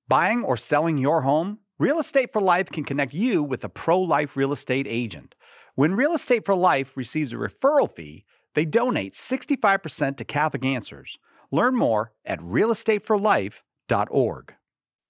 Buying or selling your home? Real Estate for Life can connect you with a pro-life real estate agent. When Real Estate for Life receives a referral fee, they donate 65% to Catholic Answers. Learn more at realestateforlife.org.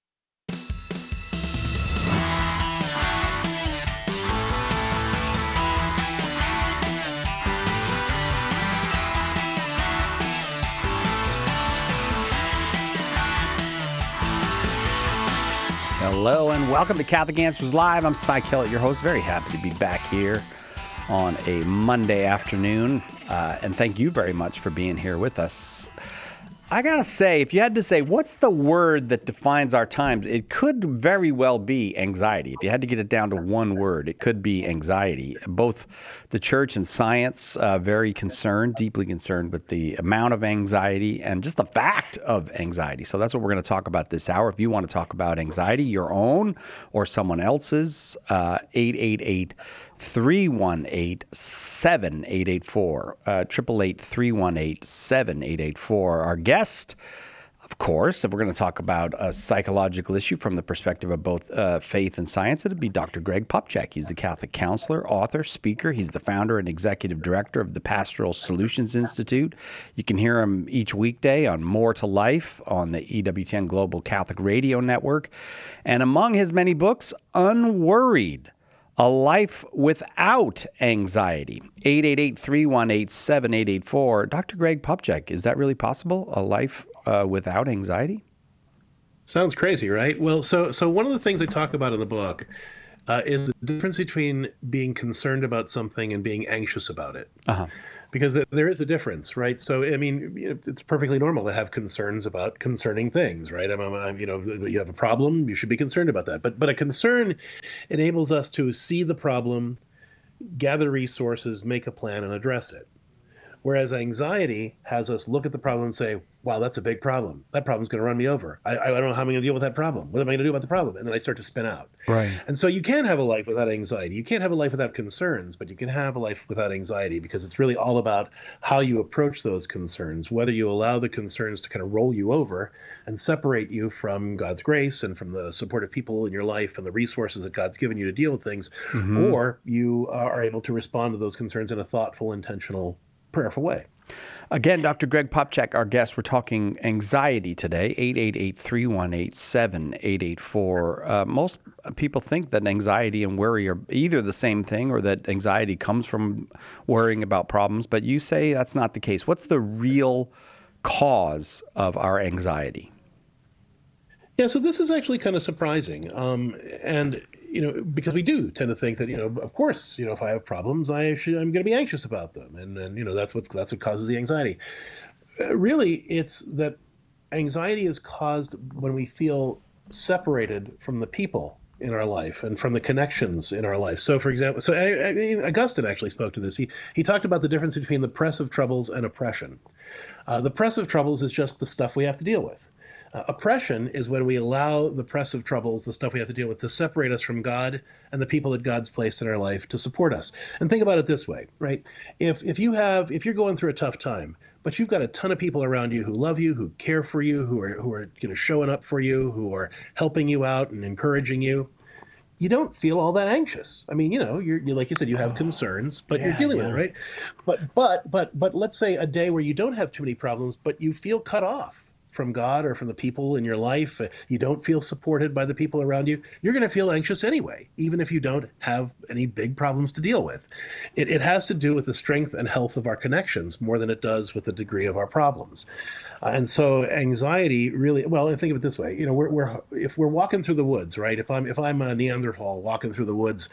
Hello and welcome to Catholic Answers Live. I'm Cy Kellett, your host. Very happy to be back here on a Monday afternoon. And thank you very much for being here with us. I gotta say, if you had to say, what's the word that defines our times? It could very well be anxiety. If you had to get it down to one word, it could be anxiety. Both the church and science very concerned, deeply concerned with the amount of anxiety and just the fact of anxiety. So that's what we're going to talk about this hour. If you want to talk about anxiety, your own or someone else's, 888-318-7884, 888-318-7884. Our guest, of course, if we're going to talk about a psychological issue from the perspective of both faith and science, it'd be Dr. Greg Popcak. He's a Catholic counselor, author, speaker. He's the founder and executive director of the Pastoral Solutions Institute. You can hear him each weekday on More to Life on the EWTN Global Catholic Radio Network. And among his many books, Unworried: A Life Without Anxiety. 888-318-7884. Dr. Greg Popcak, is that really possible? A life without anxiety? Sounds crazy, right? Well, so one of the things I talk about in the book is the difference between being concerned about something and being anxious about it. Because there is a difference, right? So, I mean, it's perfectly normal to have concerns about concerning things, right? You have a problem, you should be concerned about that. But a concern enables us to see the problem, gather resources, make a plan, and address it. Whereas anxiety has us look at the problem and say, wow, that's a big problem. That problem's going to run me over. I don't know how I'm going to deal with that problem. What am I going to do about the problem? And then I start to spin out. Right. And so you can't have a life without anxiety. You can't have a life without concerns, but you can have a life without anxiety because it's really all about how you approach those concerns, whether you allow the concerns to kind of roll you over and separate you from God's grace and from the supportive people in your life and the resources that God's given you to deal with things, or you are able to respond to those concerns in a thoughtful, intentional, prayerful way. Again, Dr. Greg Popcak, our guest. We're talking anxiety today, 888-318-7884. Most people think that anxiety and worry are either the same thing or that anxiety comes from worrying about problems, but you say that's not the case. What's the real cause of our anxiety? Yeah, so this is actually kind of surprising. Because we do tend to think that, of course, if I have problems, I'm going to be anxious about them. And that's what causes the anxiety. Really, it's that anxiety is caused when we feel separated from the people in our life and from the connections in our life. So, for example, Augustine actually spoke to this. He talked about the difference between the press of troubles and oppression. The press of troubles is just the stuff we have to deal with. Oppression is when we allow the press of troubles, the stuff we have to deal with, to separate us from God and the people that God's placed in our life to support us. And think about it this way, right? If you're going through a tough time, but you've got a ton of people around you who love you, who care for you, who are showing up for you, who are helping you out and encouraging you, you don't feel all that anxious. I mean, you're like you said, you have concerns, but you're dealing with it, right? But let's say a day where you don't have too many problems, but you feel cut off from God or from the people in your life, you don't feel supported by the people around you, you're going to feel anxious anyway, even if you don't have any big problems to deal with. It has to do with the strength and health of our connections more than it does with the degree of our problems. And so anxiety really, well, think of it this way, if we're walking through the woods, right? If I'm a Neanderthal walking through the woods,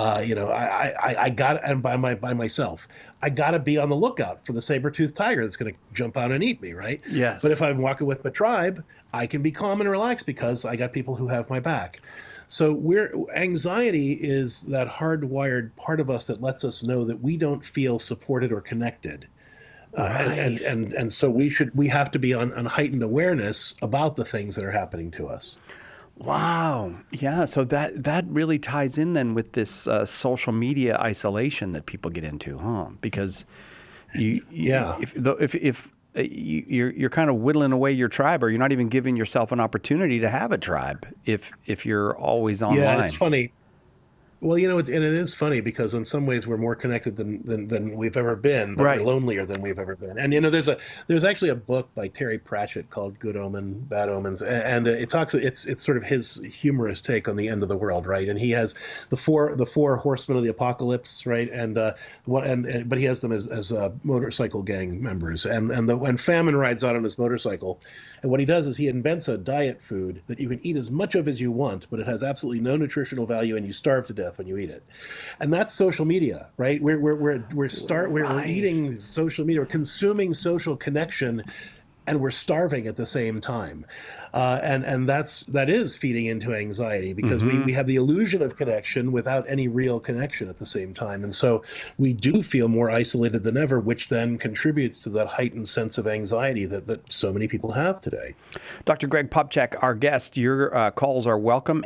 I got, and by myself, I got to be on the lookout for the saber-toothed tiger that's going to jump out and eat me, right? Yes. But if I'm walking with my tribe, I can be calm and relaxed because I got people who have my back. So anxiety is that hardwired part of us that lets us know that we don't feel supported or connected. Right. And so we have to be on heightened awareness about the things that are happening to us. Wow. Yeah. So that really ties in then with this social media isolation that people get into, huh? Because if you're kind of whittling away your tribe, or you're not even giving yourself an opportunity to have a tribe if you're always Yeah, and it's online. funny. Well, and it is funny because in some ways we're more connected than we've ever been, but we're Right. lonelier than we've ever been. And there's actually a book by Terry Pratchett called Good Omen, Bad Omens, and it's sort of his humorous take on the end of the world, right? And he has the four horsemen of the apocalypse, right? And but he has them as motorcycle gang members, and when famine rides out on his motorcycle, and what he does is he invents a diet food that you can eat as much of as you want, but it has absolutely no nutritional value, and you starve to death when you eat it. And that's social media, right? We're Right. eating social media, we're consuming social connection, and we're starving at the same time. And that is feeding into anxiety because we have the illusion of connection without any real connection at the same time. And so we do feel more isolated than ever, which then contributes to that heightened sense of anxiety that so many people have today. Dr. Greg Popcak, our guest, your calls are welcome,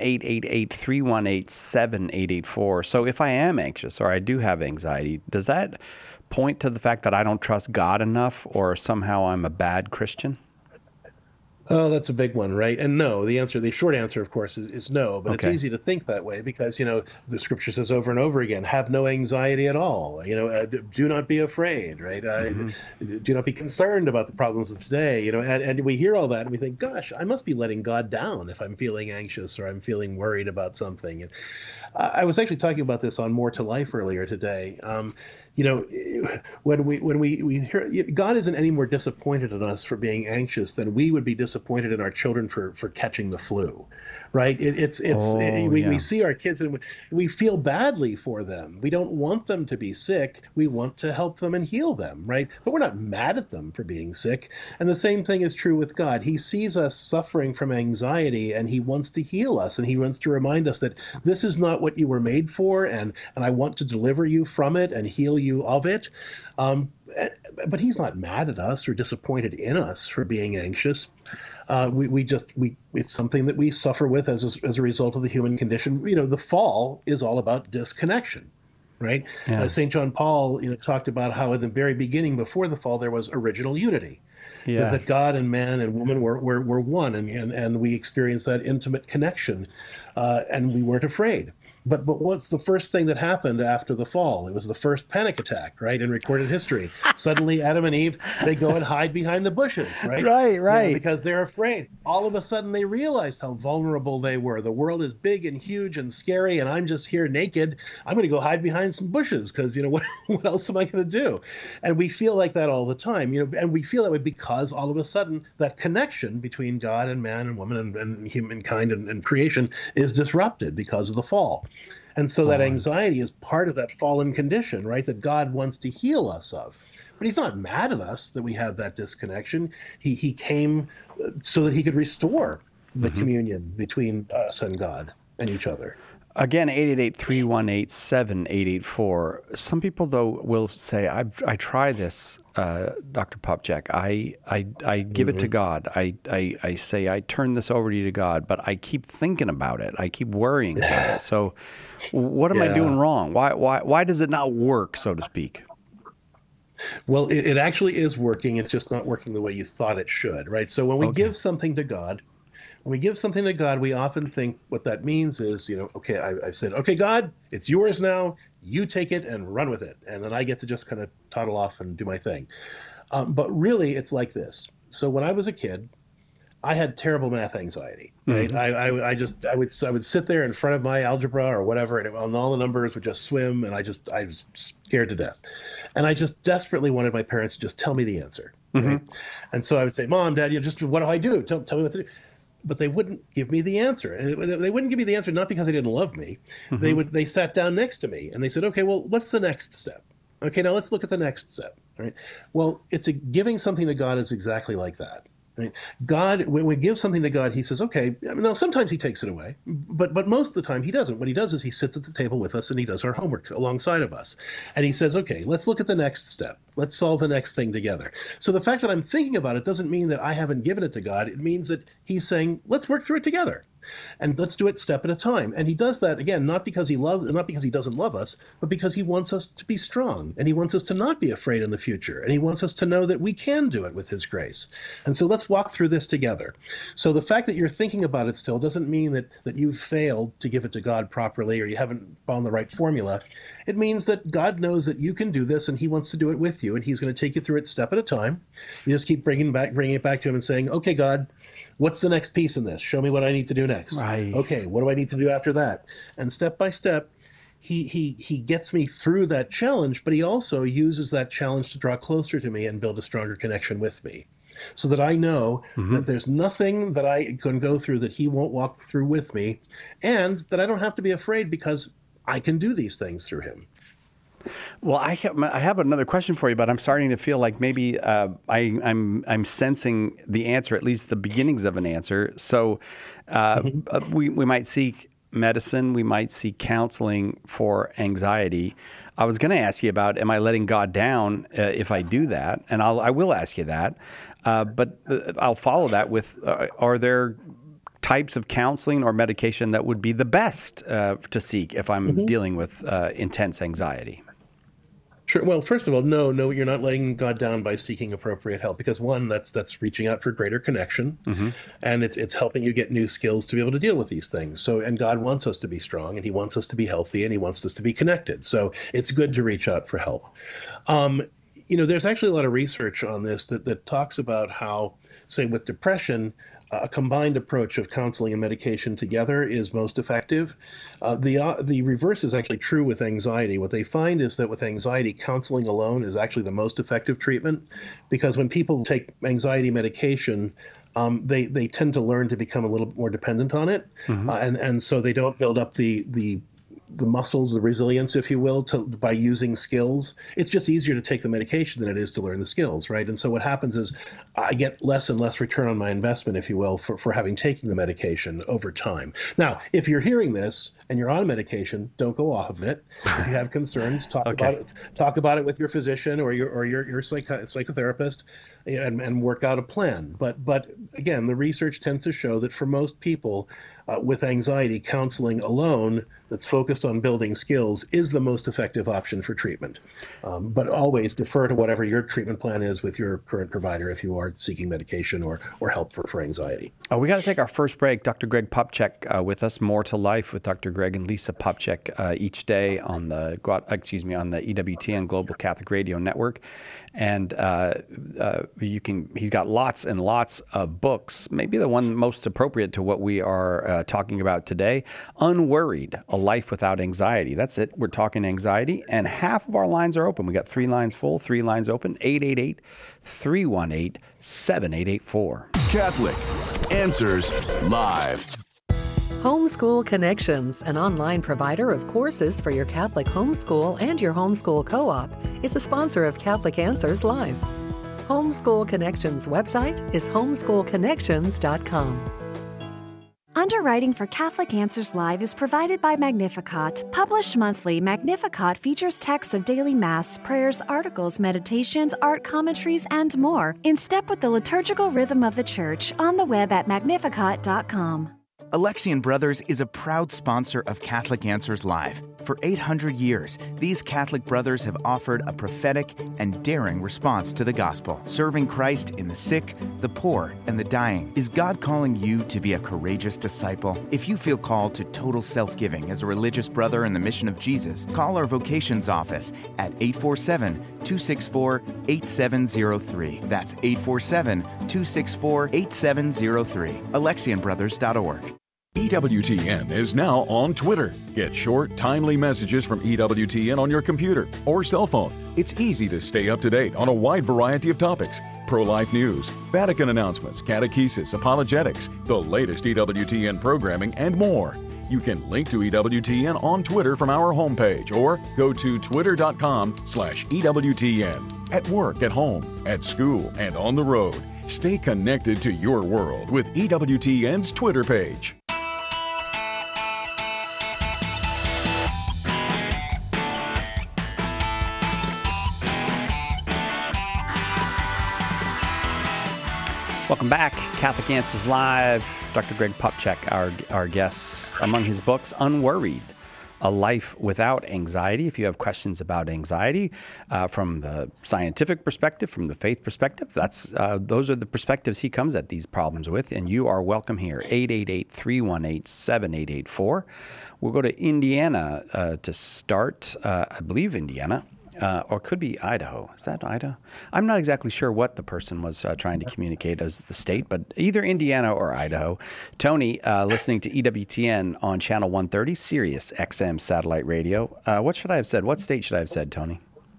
888-318-7884. So if I am anxious or I do have anxiety, does that point to the fact that I don't trust God enough or somehow I'm a bad Christian? Oh, that's a big one, right? And no, the short answer, of course, is no. But it's Okay. easy to think that way because the scripture says over and over again, "Have no anxiety at all." Do not be afraid, right? Hmm. Do not be concerned about the problems of today. And we hear all that and we think, "Gosh, I must be letting God down if I'm feeling anxious or I'm feeling worried about something." And I was actually talking about this on More to Life earlier today. You know, when we hear God isn't any more disappointed in us for being anxious than we would be disappointed in our children for catching the flu, right? Oh, We yeah. see our kids and we feel badly for them. We don't want them to be sick. We want to help them and heal them, right? But we're not mad at them for being sick. And the same thing is true with God. He sees us suffering from anxiety and he wants to heal us and he wants to remind us that this is not what you were made for, and I want to deliver you from it and heal you of it. Um, but he's not mad at us or disappointed in us for being anxious. We it's something that we suffer with as a result of the human condition. The fall is all about disconnection, right? Yeah. St. John Paul, talked about how in the very beginning, before the fall, there was original unity. That Yes. God and man and woman were one, and we experienced that intimate connection, and we weren't afraid. But what's the first thing that happened after the fall? It was the first panic attack, right, in recorded history. Suddenly, Adam and Eve, they go and hide behind the bushes, right? Right, right. Because they're afraid. All of a sudden, they realized how vulnerable they were. The world is big and huge and scary, and I'm just here naked. I'm going to go hide behind some bushes because, what else am I going to do? And we feel like that all the time, and we feel that way because all of a sudden that connection between God and man and woman and humankind and creation is disrupted because of the fall. And so that Boy. anxiety is part of that fallen condition, right? That God wants to heal us of. But he's not mad at us that we have that disconnection. He came so that he could restore the Hmm. communion between us and God and each other. Again, 888-318-7884. Some people, though, will say, I try this, Dr. Popcak. I give it to Hmm. God. I say, I turn this over to you to God, but I keep thinking about it. I keep worrying about it. So what am I doing Yeah. wrong? Why does it not work, so to speak? Well, it actually is working. It's just not working the way you thought it should, right? So when we Okay. give something to God, we often think what that means is, okay, I've said, okay, God, it's yours now. You take it and run with it. And then I get to just kind of toddle off and do my thing. But really, it's like this. So when I was a kid, I had terrible math anxiety, right? Hmm. I would sit there in front of my algebra or whatever, and all the numbers would just swim, and I was scared to death, and I just desperately wanted my parents to just tell me the answer, Hmm. right? And so I would say, "Mom, Dad, just what do I do? Tell me what to do." But they wouldn't give me the answer, and they wouldn't give me the answer not because they didn't love me. Hmm. They sat down next to me and they said, "Okay, well, what's the next step? Okay, now let's look at the next step." Right? Well, giving something to God is exactly like that. Right? God, when we give something to God, He says, "Okay." I mean, now sometimes He takes it away, but most of the time He doesn't. What He does is He sits at the table with us and He does our homework alongside of us, and He says, "Okay, let's look at the next step. Let's solve the next thing together." So the fact that I'm thinking about it doesn't mean that I haven't given it to God. It means that He's saying, "Let's work through it together." and let's do it step at a time. And he does that again, not because he doesn't love us, but because he wants us to be strong, and he wants us to not be afraid in the future, and he wants us to know that we can do it with his grace. And so let's walk through this together. So the fact that you're thinking about it still doesn't mean that you've failed to give it to God properly, or you haven't found the right formula. It means that God knows that you can do this, and he wants to do it with you, and he's going to take you through it step at a time. You just keep bringing it back to him and saying, okay, God, what's the next piece in this? Show me what I need to do next. Right. Okay, what do I need to do after that? And step by step, he gets me through that challenge, but he also uses that challenge to draw closer to me and build a stronger connection with me, so that I know that there's nothing that I can go through that he won't walk through with me, and that I don't have to be afraid because I can do these things through him. Well, I have another question for you, but I'm starting to feel like maybe I'm sensing the answer, at least the beginnings of an answer. So we might seek medicine, we might seek counseling for anxiety. I was going to ask you about, am I letting God down if I do that? And I will ask you that, but I'll follow that with, are there types of counseling or medication that would be the best to seek if I'm dealing with intense anxiety? Sure. Well, first of all, no, you're not letting God down by seeking appropriate help, because one, that's reaching out for greater connection, and it's helping you get new skills to be able to deal with these things. So, and God wants us to be strong, and he wants us to be healthy, and he wants us to be connected. So it's good to reach out for help. There's actually a lot of research on this that talks about how, say, with depression, a combined approach of counseling and medication together is most effective. The reverse is actually true with anxiety. What they find is that with anxiety, counseling alone is actually the most effective treatment, because when people take anxiety medication, they tend to learn to become a little bit more dependent on it, and so they don't build up the muscles, the resilience, if you will, by using skills. It's just easier to take the medication than it is to learn the skills, right? And so what happens is I get less and less return on my investment, if you will, for having taken the medication over time. Now, if you're hearing this and you're on medication, don't go off of it. If you have concerns, talk about it with your physician or your psychotherapist, and work out a plan. But again, the research tends to show that for most people with anxiety, counseling alone that's focused on building skills is the most effective option for treatment. But always defer to whatever your treatment plan is with your current provider if you are seeking medication or help for anxiety. We got to take our first break. Dr. Greg Popcak with us. More to Life with Dr. Greg and Lisa Popcak each day on the EWTN Global Catholic Radio Network. And he's got lots and lots of books. Maybe the one most appropriate to what we are talking about today, Unworried, A Life Without Anxiety. That's it. We're talking anxiety, and half of our lines are open. We got 3 lines full, 3 lines open, 888-318-7884. Catholic Answers Live. Homeschool Connections, an online provider of courses for your Catholic homeschool and your homeschool co-op, is the sponsor of Catholic Answers Live. Homeschool Connections website is homeschoolconnections.com. Underwriting for Catholic Answers Live is provided by Magnificat. Published monthly, Magnificat features texts of daily Mass, prayers, articles, meditations, art commentaries, and more, in step with the liturgical rhythm of the Church, on the web at magnificat.com. Alexian Brothers is a proud sponsor of Catholic Answers Live. For 800 years, these Catholic brothers have offered a prophetic and daring response to the gospel, serving Christ in the sick, the poor, and the dying. Is God calling you to be a courageous disciple? If you feel called to total self-giving as a religious brother in the mission of Jesus, call our vocations office at 847-264-8703. That's 847-264-8703. AlexianBrothers.org. EWTN is now on Twitter. Get short, timely messages from EWTN on your computer or cell phone. It's easy to stay up to date on a wide variety of topics. Pro-life news, Vatican announcements, catechesis, apologetics, the latest EWTN programming, and more. You can link to EWTN on Twitter from our homepage or go to twitter.com/EWTN. At work, at home, at school, and on the road. Stay connected to your world with EWTN's Twitter page. Welcome back. Catholic Answers Live. Dr. Greg Popcak, our guest. Among his books, Unworried, A Life Without Anxiety. If you have questions about anxiety from the scientific perspective, from the faith perspective, those are the perspectives he comes at these problems with, and you are welcome here. 888-318-7884. We'll go to Indiana to start. I believe Indiana. Or could be Idaho. Is that Idaho? I'm not exactly sure what the person was trying to communicate as the state, but either Indiana or Idaho. Tony, listening to EWTN on Channel 130, Sirius XM Satellite Radio. What should I have said? What state should I have said, Tony?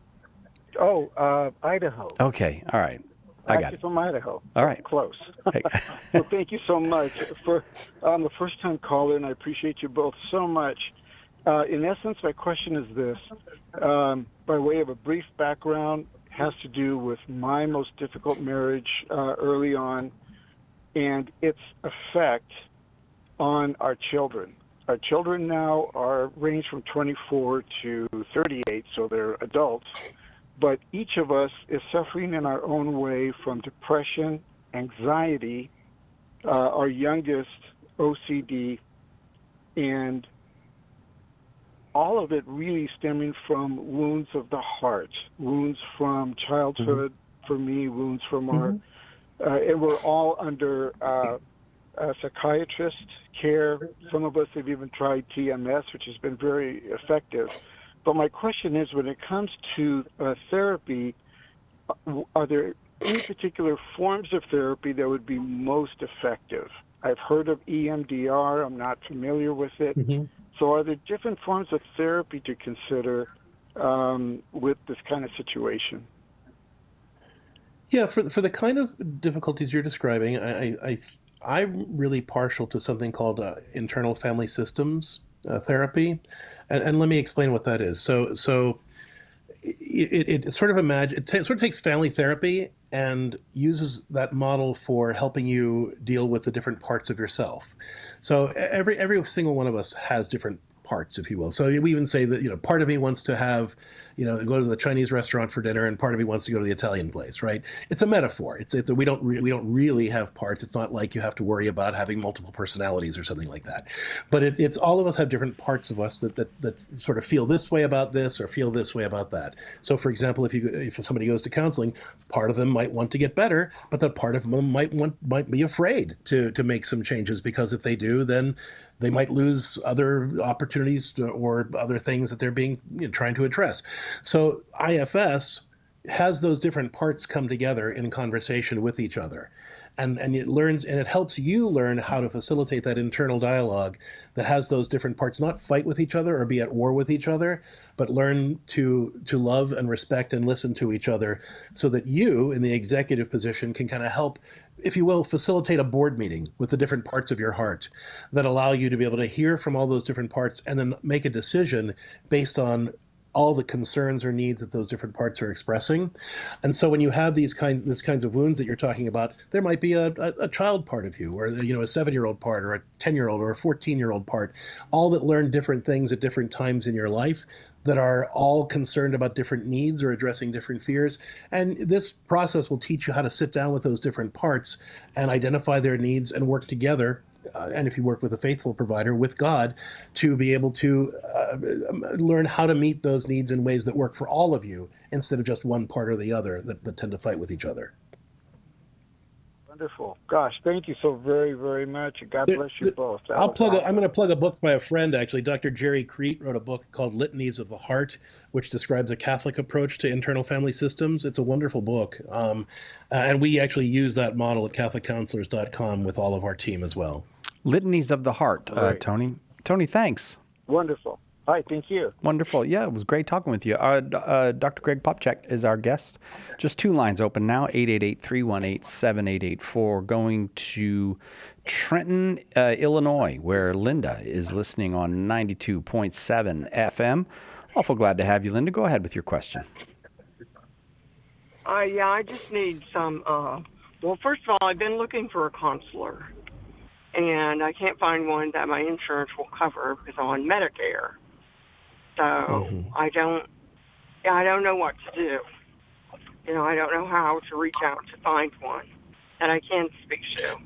Idaho. Okay, all right. I got it. From Idaho. All right. Close. Well, thank you so much. I'm a first-time caller, and I appreciate you both so much. In essence, my question is this. By way of a brief background, has to do with my most difficult marriage early on and its effect on our children. Our children now range from 24 to 38, so they're adults. But each of us is suffering in our own way from depression, anxiety, our youngest OCD, and all of it really stemming from wounds of the heart, wounds from childhood, for me, wounds from our, and we're all under a psychiatrist care. Some of us have even tried TMS, which has been very effective. But my question is, when it comes to therapy, are there any particular forms of therapy that would be most effective? I've heard of EMDR. I'm not familiar with it. So are there different forms of therapy to consider with this kind of situation? Yeah, for the kind of difficulties you're describing, I'm really partial to something called internal family systems therapy, and let me explain what that is. So it sort of takes family therapy and uses that model for helping you deal with the different parts of yourself. So every single one of us has different parts, if you will. So we even say that, part of me wants to have, go to the Chinese restaurant for dinner, and part of me wants to go to the Italian place, right? It's a metaphor. We don't really have parts. It's not like you have to worry about having multiple personalities or something like that. But it's all of us have different parts of us that sort of feel this way about this or feel this way about that. So, for example, if somebody goes to counseling, part of them might want to get better, but that part of them might be afraid to make some changes, because if they do, then they might lose other opportunities or other things that they're being trying to address. So IFS has those different parts come together in conversation with each other. And it helps you learn how to facilitate that internal dialogue that has those different parts not fight with each other or be at war with each other, but learn to love and respect and listen to each other, so that you, in the executive position, can kind of help, if you will, facilitate a board meeting with the different parts of your heart that allow you to be able to hear from all those different parts and then make a decision based on all the concerns or needs that those different parts are expressing. And so when you have these kinds of wounds that you're talking about, there might be a child part of you, or a 7-year-old part, or a 10-year-old, or a 14-year-old part, all that learn different things at different times in your life, that are all concerned about different needs or addressing different fears. And this process will teach you how to sit down with those different parts and identify their needs and work together. And if you work with a faithful provider, with God, to be able to learn how to meet those needs in ways that work for all of you, instead of just one part or the other that tend to fight with each other. Wonderful. Gosh, thank you so very, very much. God bless you both. I'm going to plug a book by a friend, actually. Dr. Jerry Crete wrote a book called Litanies of the Heart, which describes a Catholic approach to internal family systems. It's a wonderful book. And we actually use that model at CatholicCounselors.com with all of our team as well. Litanies of the Heart, right. Tony. Tony, thanks. Wonderful. Hi, thank you. Wonderful. Yeah, it was great talking with you. Dr. Greg Popcak is our guest. Just two lines open now, 888-318-7884. Going to Trenton, Illinois, where Linda is listening on 92.7 FM. Awful glad to have you, Linda. Go ahead with your question. Yeah, I just need some, well, first of all, I've been looking for a counselor, and I can't find one that my insurance will cover because I'm on Medicare. So I don't know what to do. I don't know how to reach out to find one. that I can speak to.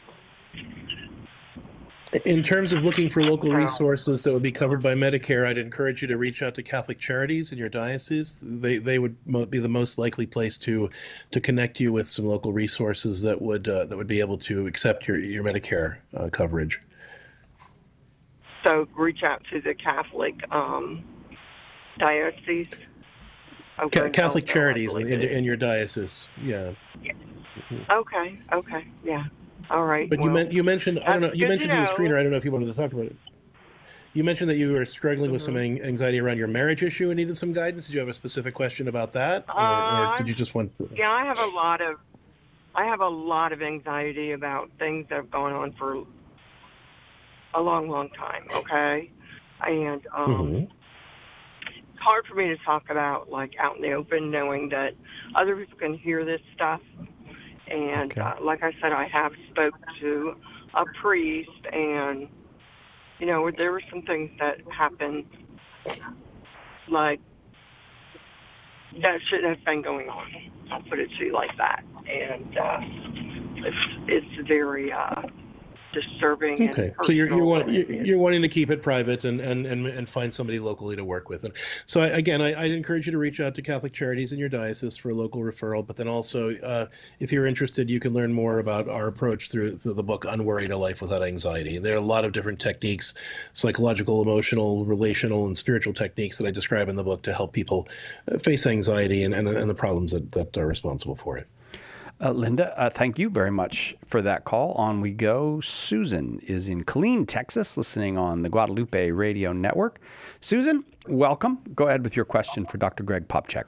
In terms of looking for local resources that would be covered by Medicare, I'd encourage you to reach out to Catholic Charities in your diocese. They would be the most likely place to connect you with some local resources that would be able to accept your Medicare coverage. So reach out to the Catholic diocese. Catholic Charities in your diocese. Yeah. Okay. Yeah. All right. But you mentioned I don't know. You mentioned to the screener. I don't know if you wanted to talk about it. You mentioned that you were struggling with some anxiety around your marriage issue and needed some guidance. Did you have a specific question about that, or did you just want? Yeah, I have a lot of anxiety about things that have gone on for a long, long time. Okay, and it's hard for me to talk about like out in the open, knowing that other people can hear this stuff. And like I said, I have spoke to a priest, and there were some things that happened, like that shouldn't have been going on. I'll put it to you like that, and it's very disturbing. Okay, so you're wanting to keep it private and find somebody locally to work with. And so I'd encourage you to reach out to Catholic Charities in your diocese for a local referral. But then also, if you're interested, you can learn more about our approach through the book "Unworried: A Life Without Anxiety." There are a lot of different techniques, psychological, emotional, relational, and spiritual techniques that I describe in the book to help people face anxiety and the problems that are responsible for it. Linda, thank you very much for that call. On we go. Susan is in Killeen, Texas, listening on the Guadalupe Radio Network. Susan, welcome. Go ahead with your question for Dr. Greg Popcak.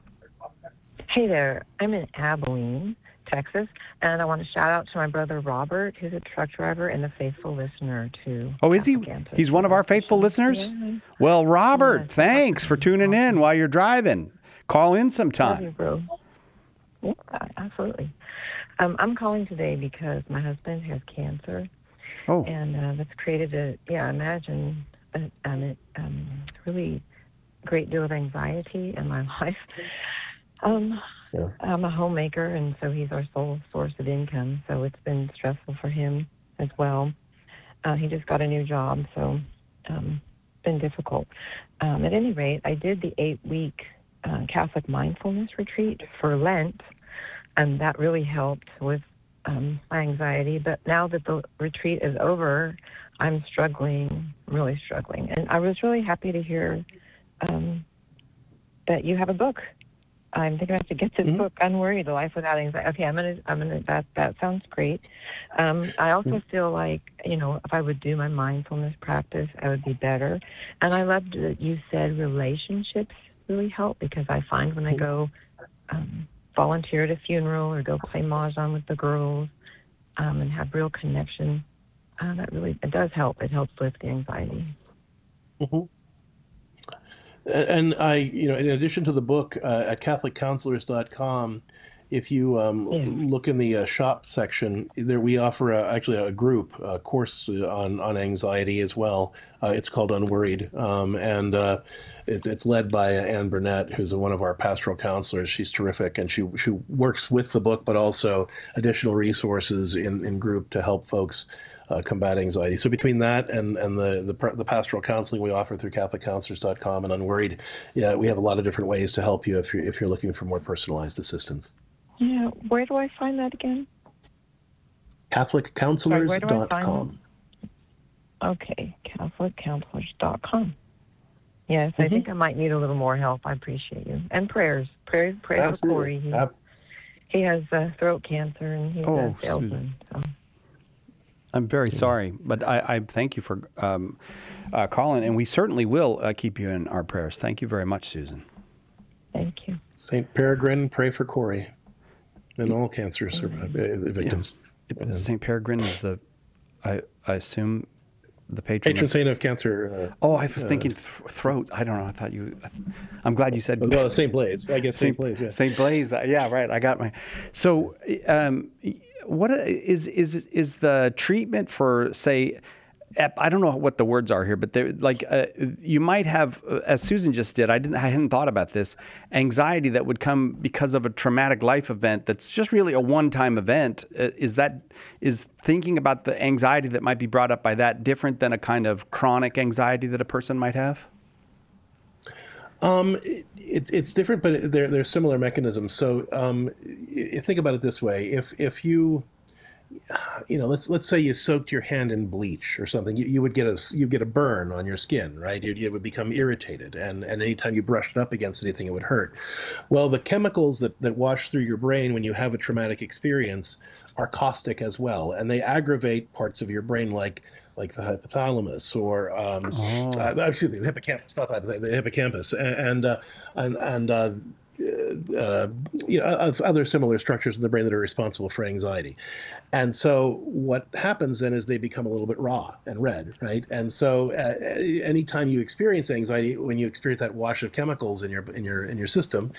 Hey there. I'm in Abilene, Texas, and I want to shout out to my brother Robert, who's a truck driver and a faithful listener to. Oh, is he? He's one of our faithful listeners? Yeah. Well, Robert, thanks for tuning in while you're driving. Call in sometime. Love you, bro. Yeah, absolutely. I'm calling today because my husband has cancer. Oh. And that's created imagine a really great deal of anxiety in my life. I'm a homemaker, and so he's our sole source of income, so it's been stressful for him as well. He just got a new job, so it's been difficult. At any rate, I did the 8-week Catholic mindfulness retreat for Lent, and that really helped with my anxiety. But now that the retreat is over, I'm really struggling. And I was really happy to hear that you have a book. I'm thinking I have to get this book, Unworried: A Life Without Anxiety. Okay, I'm gonna. That sounds great. I also feel like, if I would do my mindfulness practice, I would be better. And I loved that you said relationships really help, because I find when I go volunteer at a funeral or go play mahjong with the girls and have real connection, it does help. It helps lift the anxiety. And in addition to the book, at CatholicCounselors.com, if you look in the shop section, there we offer a group course on anxiety as well. It's called Unworried, and it's led by Ann Burnett, who's one of our pastoral counselors. She's terrific, and she works with the book, but also additional resources in group to help folks combat anxiety. So between that and the pastoral counseling we offer through CatholicCounselors.com and Unworried, we have a lot of different ways to help you if you're looking for more personalized assistance. Yeah, where do I find that again? CatholicCounselors.com. Okay, CatholicCounselors.com. Yes, I think I might need a little more help. I appreciate you. And prayers for Corey. He has throat cancer, and he's a salesman. So. I'm very sorry, but I thank you for calling, and we certainly will keep you in our prayers. Thank you very much, Susan. Thank you. St. Peregrine, pray for Corey and all cancer victims. Yeah. St. Peregrine is I assume, the patron saint of cancer. I was thinking throat. I don't know. I thought I'm glad you said. Well, St. Blaise. I guess St. Blaise. Yeah. St. Blaise. Yeah, right. I got my. So, what is the treatment for, say, I don't know what the words are here, but you might have, as Susan just did, I hadn't thought about this, anxiety that would come because of a traumatic life event that's just really a one-time event. Is thinking about the anxiety that might be brought up by that different than a kind of chronic anxiety that a person might have? It's different, but there's similar mechanisms. So you think about it this way: if you let's say you soaked your hand in bleach or something, you would get a burn on your skin, right? It would become irritated, and anytime you brushed it up against anything, it would hurt. Well, the chemicals that wash through your brain when you have a traumatic experience are caustic as well, and they aggravate parts of your brain like the hypothalamus or excuse me, the hippocampus, not the hippocampus, and other similar structures in the brain that are responsible for anxiety. And so what happens then is they become a little bit raw and red, right? And so anytime you experience anxiety, when you experience that wash of chemicals in your system,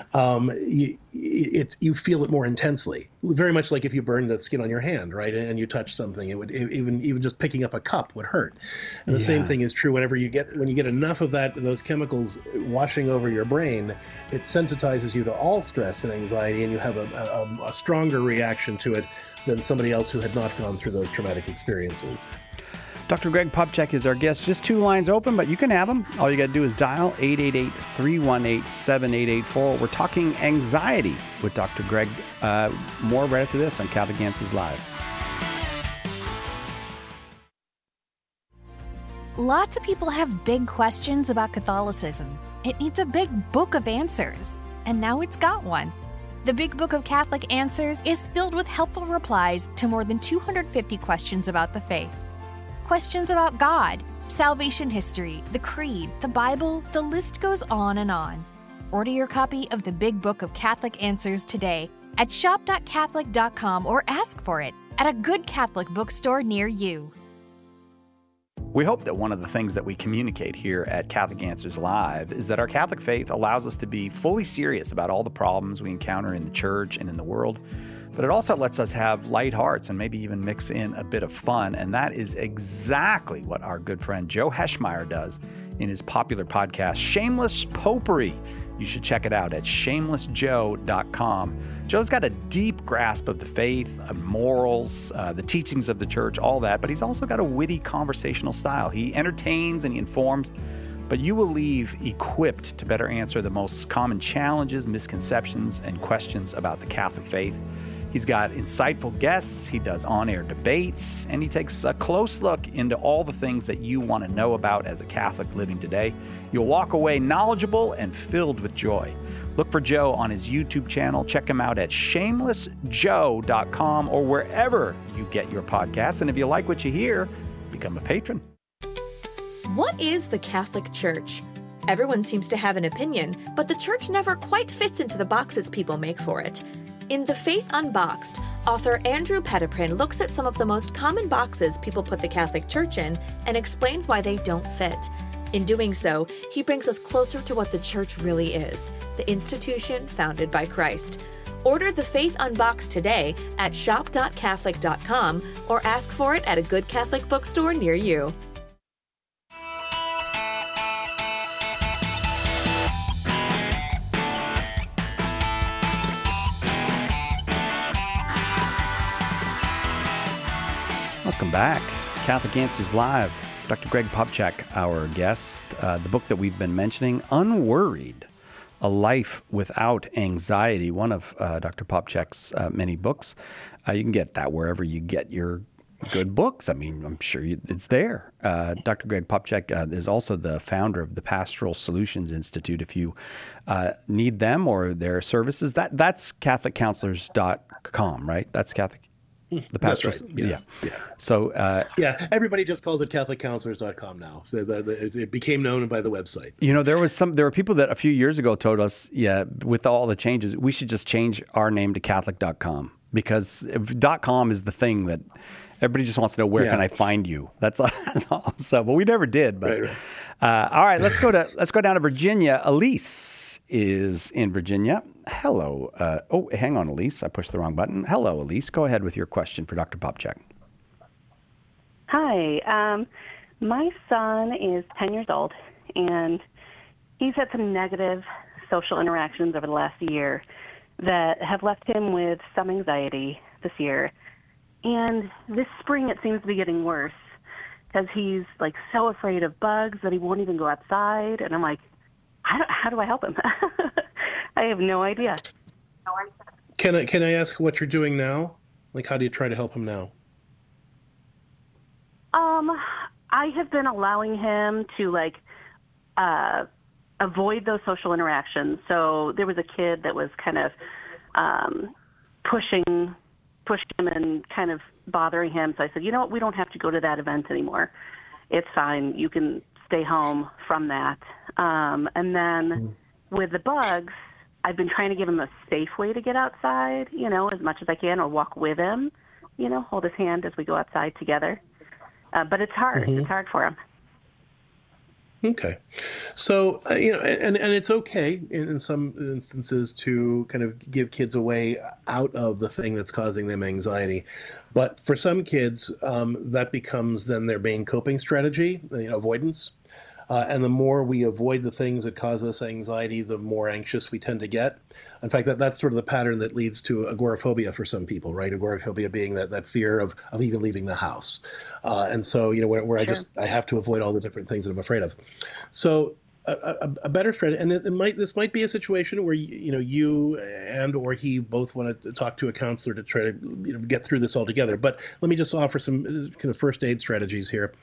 you feel it more intensely. Very much like if you burn the skin on your hand, right, and you touch something, it would even just picking up a cup would hurt. And the same thing is true when you get enough of those chemicals washing over your brain, it sensitizes you to all stress and anxiety, and you have a stronger reaction to it than somebody else who had not gone through those traumatic experiences. Dr. Greg Popcak is our guest. Just 2 lines open, but you can have them. All you got to do is dial 888-318-7884. We're talking anxiety with Dr. Greg. More right after this on Catholic Answers Live. Lots of people have big questions about Catholicism. It needs a big book of answers, and now it's got one. The Big Book of Catholic Answers is filled with helpful replies to more than 250 questions about the faith. Questions about God, salvation history, the Creed, the Bible, the list goes on and on. Order your copy of the Big Book of Catholic Answers today at shop.catholic.com or ask for it at a good Catholic bookstore near you. We hope that one of the things that we communicate here at Catholic Answers Live is that our Catholic faith allows us to be fully serious about all the problems we encounter in the church and in the world, but it also lets us have light hearts and maybe even mix in a bit of fun, and that is exactly what our good friend Joe Heschmeyer does in his popular podcast, Shameless Popery. You should check it out at shamelessjoe.com. Joe's got a deep grasp of the faith, morals, the teachings of the church, all that, but he's also got a witty conversational style. He entertains and he informs, but you will leave equipped to better answer the most common challenges, misconceptions, and questions about the Catholic faith. He's got insightful guests, he does on-air debates, and he takes a close look into all the things that you want to know about as a Catholic living today. You'll walk away knowledgeable and filled with joy. Look for Joe on his YouTube channel. Check him out at shamelessjoe.com or wherever you get your podcasts. And if you like what you hear, become a patron. What is the Catholic Church? Everyone seems to have an opinion, but the church never quite fits into the boxes people make for it. In The Faith Unboxed, author Andrew Petiprin looks at some of the most common boxes people put the Catholic Church in and explains why they don't fit. In doing so, he brings us closer to what the Church really is, the institution founded by Christ. Order The Faith Unboxed today at shop.catholic.com or ask for it at a good Catholic bookstore near you. Welcome back. Catholic Answers Live. Dr. Greg Popcak, our guest. The book that we've been mentioning, Unworried, A Life Without Anxiety, one of Dr. Popcak's many books. You can get that wherever you get your good books. I mean, I'm sure it's there. Dr. Greg Popcak is also the founder of the Pastoral Solutions Institute. If you need them or their services, that's CatholicCounselors.com, right? That's Catholic. That's right. Yeah. So everybody just calls it CatholicCounselors.com now. So it became known by the website. You know, there were people that a few years ago told us, with all the changes, we should just change our name to Catholic.com because .com is the thing that everybody just wants to know, where can I find you? That's all. So, but we never did. But right. All right, let's go down to Virginia. Elise is in Virginia. Hello. Hang on, Elise. I pushed the wrong button. Hello, Elise. Go ahead with your question for Dr. Popcak. Hi. My son is 10 years old, and he's had some negative social interactions over the last year that have left him with some anxiety this year. And this spring, it seems to be getting worse because he's like so afraid of bugs that he won't even go outside. And I'm like, how do I help him? I have no idea. Can I ask what you're doing now? Like, how do you try to help him now? I have been allowing him to avoid those social interactions. So there was a kid that was kind of pushing him and kind of bothering him. So I said, you know what, we don't have to go to that event anymore. It's fine. You can stay home from that. And then with the bugs, I've been trying to give him a safe way to get outside, as much as I can, or walk with him, hold his hand as we go outside together. But it's hard. It's hard for him. Okay. So, and it's okay in some instances to kind of give kids a way out of the thing that's causing them anxiety. But for some kids, that becomes then their main coping strategy, avoidance. And the more we avoid the things that cause us anxiety, the more anxious we tend to get. In fact, that's sort of the pattern that leads to agoraphobia for some people, right? Agoraphobia being that fear of even leaving the house. And so, where I have to avoid all the different things that I'm afraid of. So a better strategy, and this might be a situation where, you and or he both want to talk to a counselor to try to get through this all together. But let me just offer some kind of first aid strategies here.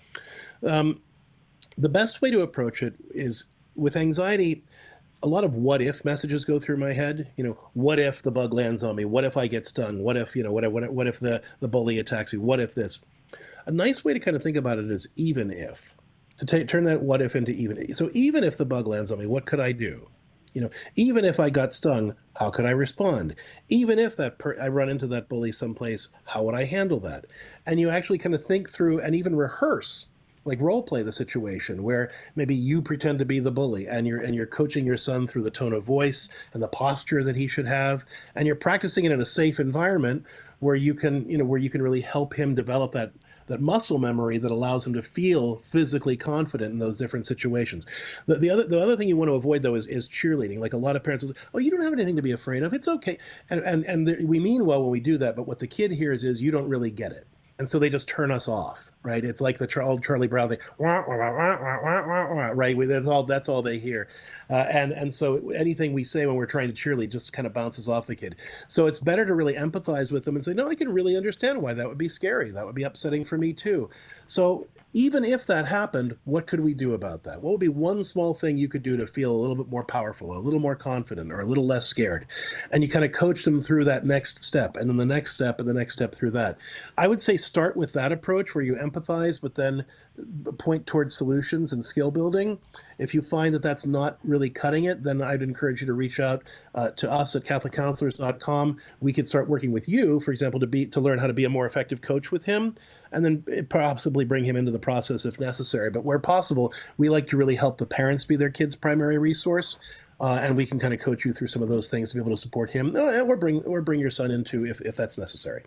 The best way to approach it is with anxiety. A lot of what if messages go through my head. What if the bug lands on me? What if I get stung? What if, what if the bully attacks me? What if this? A nice way to kind of think about it is even if, to turn that what if into even. So even if the bug lands on me, what could I do? Even if I got stung, how could I respond? Even if I run into that bully someplace, how would I handle that? And you actually kind of think through and even rehearse, like role play the situation where maybe you pretend to be the bully and you're coaching your son through the tone of voice and the posture that he should have, and you're practicing it in a safe environment where you can really help him develop that muscle memory that allows him to feel physically confident in those different situations. The other thing you want to avoid though is cheerleading. Like a lot of parents will say, "Oh, you don't have anything to be afraid of. It's okay," and we mean well when we do that, but what the kid hears is you don't really get it. And so they just turn us off, right? It's like the old Charlie Brown thing, wah, wah, wah, wah, wah, wah, wah, right? That's all they hear. And so anything we say when we're trying to cheerlead just kind of bounces off the kid. So it's better to really empathize with them and say, no, I can really understand why that would be scary. That would be upsetting for me too. So even if that happened, what could we do about that? What would be one small thing you could do to feel a little bit more powerful, a little more confident, or a little less scared? And you kind of coach them through that next step, and then the next step, and the next step through that. I would say start with that approach where you empathize, but then point towards solutions and skill building. If you find that that's not really cutting it, then I'd encourage you to reach out to us at CatholicCounselors.com. We could start working with you, for example, to learn how to be a more effective coach with him, and then possibly bring him into the process if necessary. But where possible, we like to really help the parents be their kids' primary resource, and we can kind of coach you through some of those things to be able to support him, or bring your son into if that's necessary.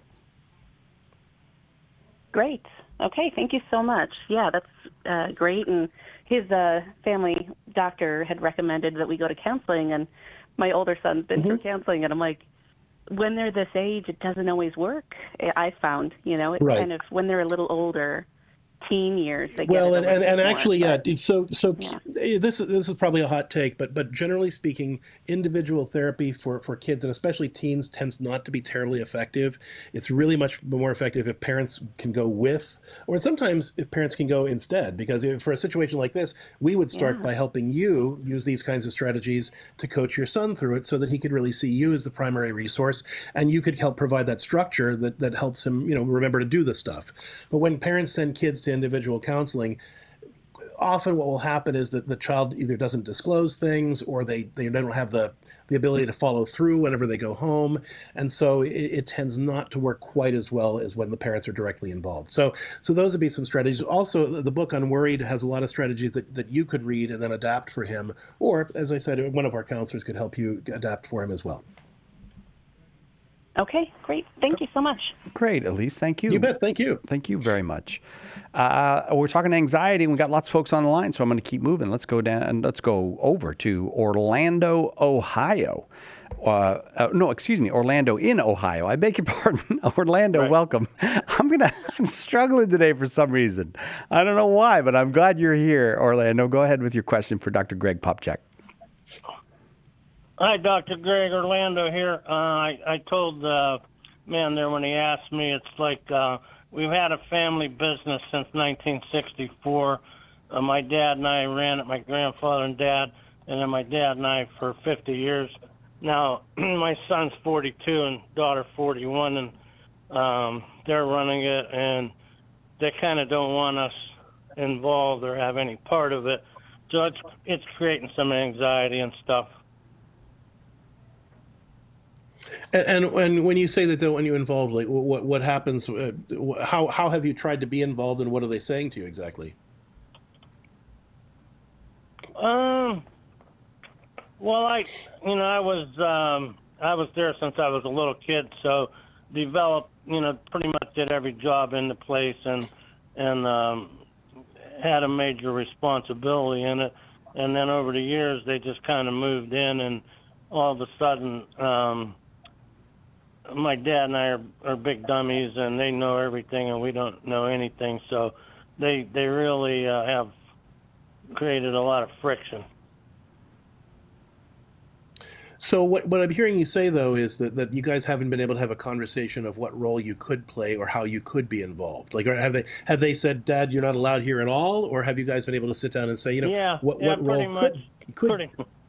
Great. Okay, thank you so much. Yeah, that's great. And his family doctor had recommended that we go to counseling, and my older son's been through counseling, and I'm like, when they're this age, it doesn't always work. I found, it's right. Kind of when they're a little older, teen years. They well, get it and more, actually, but, yeah. So yeah. This is probably a hot take, but generally speaking, individual therapy for kids and especially teens tends not to be terribly effective. It's really much more effective if parents can go with, or sometimes if parents can go instead. Because for a situation like this, we would start by helping you use these kinds of strategies to coach your son through it, so that he could really see you as the primary resource, and you could help provide that structure that helps him, remember to do the stuff. But when parents send kids to individual counseling, often what will happen is that the child either doesn't disclose things, or they don't have the ability to follow through whenever they go home. And so it tends not to work quite as well as when the parents are directly involved. So those would be some strategies. Also, the book Unworried has a lot of strategies that you could read and then adapt for him. Or, as I said, one of our counselors could help you adapt for him as well. Okay, great. Thank you so much. Great, Elise. Thank you. You bet. Thank you. Thank you very much. We're talking anxiety. We've got lots of folks on the line, so I'm going to keep moving. Let's go down and let's go over to Orlando, Ohio. Orlando in Ohio. I beg your pardon. Orlando, welcome. I'm struggling today for some reason. I don't know why, but I'm glad you're here, Orlando. Go ahead with your question for Dr. Greg Popcak. Hi, Dr. Greg. Orlando here. I told the man there when he asked me, it's like we've had a family business since 1964. My dad and I ran it, my grandfather and dad, and then my dad and I for 50 years. Now, my son's 42 and daughter 41, and they're running it, and they kind of don't want us involved or have any part of it. So it's creating some anxiety and stuff. And when you say that they don't want you involved, like what happens? How have you tried to be involved, and what are they saying to you exactly? Well, I was there since I was a little kid, so developed, pretty much did every job in the place and had a major responsibility in it. And then over the years, they just kind of moved in, and all of a sudden, my dad and I are big dummies, and they know everything, and we don't know anything. So they really have created a lot of friction. So what I'm hearing you say, though, is that you guys haven't been able to have a conversation of what role you could play or how you could be involved. Like, have they said, Dad, you're not allowed here at all, or have you guys been able to sit down and say, what role could?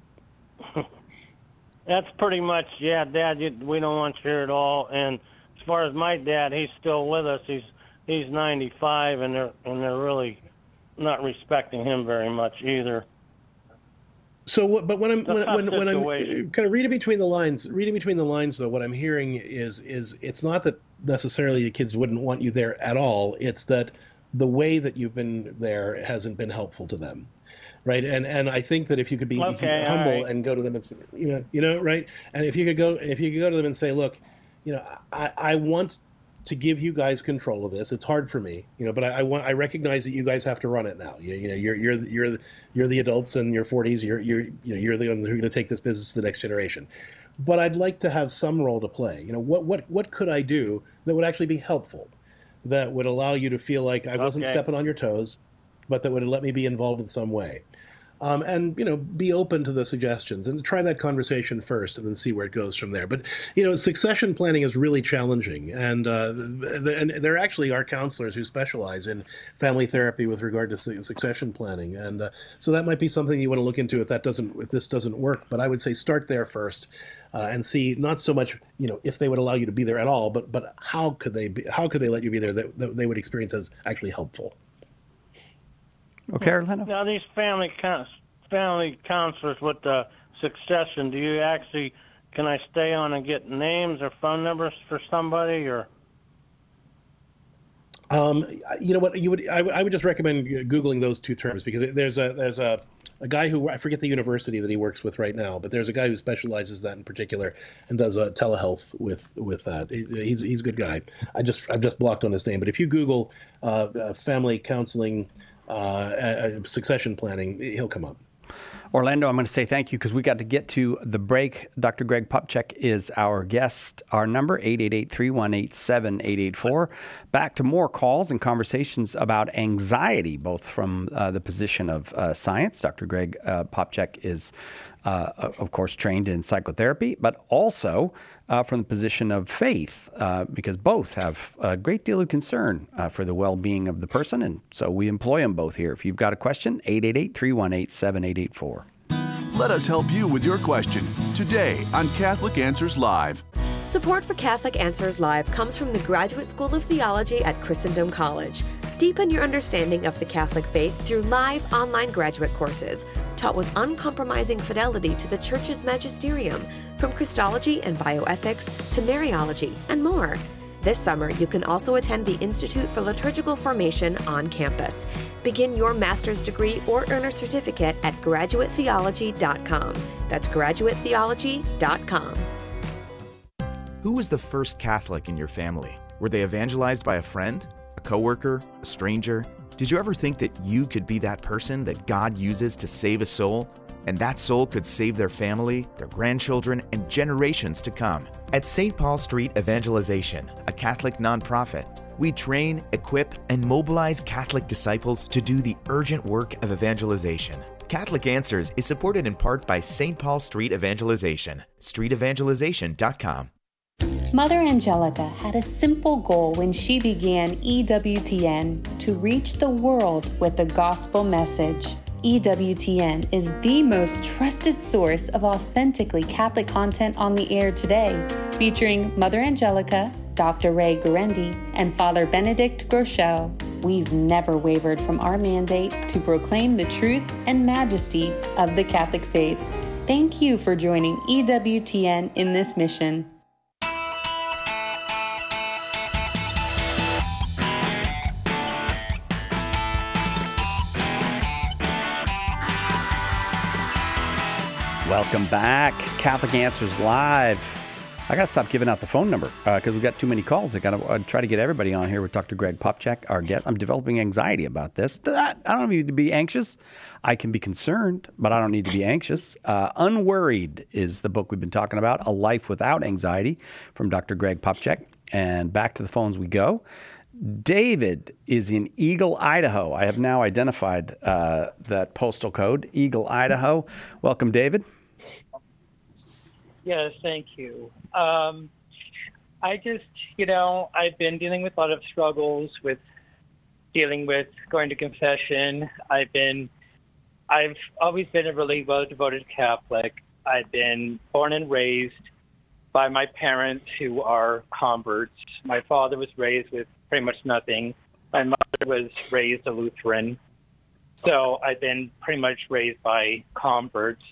That's pretty much, Dad, we don't want you here at all. And as far as my dad, he's still with us. He's 95, and they're really not respecting him very much either. So, when I'm kind of reading between the lines, though, what I'm hearing is it's not that necessarily the kids wouldn't want you there at all. It's that the way that you've been there hasn't been helpful to them, right? And I think that if you could be humble and go to them and say, right, and if you could go to them and say, look, I want to give you guys control of this. It's hard for me, but I recognize that you guys have to run it now. You're the adults in your 40s. You're the ones who are going to take this business to the next generation. But I'd like to have some role to play. What could I do that would actually be helpful, that would allow you to feel like I wasn't stepping on your toes, but that would let me be involved in some way. And be open to the suggestions and try that conversation first, and then see where it goes from there. But succession planning is really challenging, and there actually are counselors who specialize in family therapy with regard to succession planning, and so that might be something you want to look into if this doesn't work. But I would say start there first, and see not so much if they would allow you to be there at all, but how could they let you be there that they would experience as actually helpful. Okay, Orlando. Now, these family counselors with the succession, can I stay on and get names or phone numbers for somebody, or? You know what? I would just recommend Googling those two terms, because there's a guy who, I forget the university that he works with right now, but there's a guy who specializes that in particular and does telehealth with that. He's a good guy. I've just blocked on his name, but if you Google family counseling, succession planning, he'll come up. Orlando, I'm going to say thank you because we got to get to the break. Dr. Greg Popcak is our guest. Our number, 888-318-7884. Back to more calls and conversations about anxiety, both from the position of science. Dr. Greg Popcak is, of course, trained in psychotherapy, but also from the position of faith, because both have a great deal of concern for the well-being of the person, and so we employ them both here. If you've got a question, 888-318-7884. Let us help you with your question today on Catholic Answers Live. Support for Catholic Answers Live comes from the Graduate School of Theology at Christendom College. Deepen your understanding of the Catholic faith through live online graduate courses, taught with uncompromising fidelity to the Church's magisterium, from Christology and bioethics to Mariology and more. This summer, you can also attend the Institute for Liturgical Formation on campus. Begin your master's degree or earn a certificate at graduatetheology.com. That's graduatetheology.com. Who was the first Catholic in your family? Were they evangelized by a friend, a coworker, a stranger? Did you ever think that you could be that person that God uses to save a soul? And that soul could save their family, their grandchildren, and generations to come. At St. Paul Street Evangelization, a Catholic nonprofit, we train, equip, and mobilize Catholic disciples to do the urgent work of evangelization. Catholic Answers is supported in part by St. Paul Street Evangelization, streetevangelization.com. Mother Angelica had a simple goal when she began EWTN: to reach the world with the gospel message. EWTN is the most trusted source of authentically Catholic content on the air today, featuring Mother Angelica, Dr. Ray Guarendi, and Father Benedict Groeschel. We've never wavered from our mandate to proclaim the truth and majesty of the Catholic faith. Thank you for joining EWTN in this mission. Welcome back. Catholic Answers Live. I got to stop giving out the phone number because we've got too many calls. I got to try to get everybody on here with Dr. Greg Popcak, our guest. I'm developing anxiety about this. I don't need to be anxious. I can be concerned, but I don't need to be anxious. Unworried is the book we've been talking about, A Life Without Anxiety, from Dr. Greg Popcak. And back to the phones we go. David is in Eagle, Idaho. I have now identified that postal code, Eagle, Idaho. Welcome, David. Yes, thank you. I just, I've been dealing with a lot of struggles with dealing with going to confession. I've always been a really well-devoted Catholic. I've been born and raised by my parents who are converts. My father was raised with pretty much nothing. My mother was raised a Lutheran. So I've been pretty much raised by converts.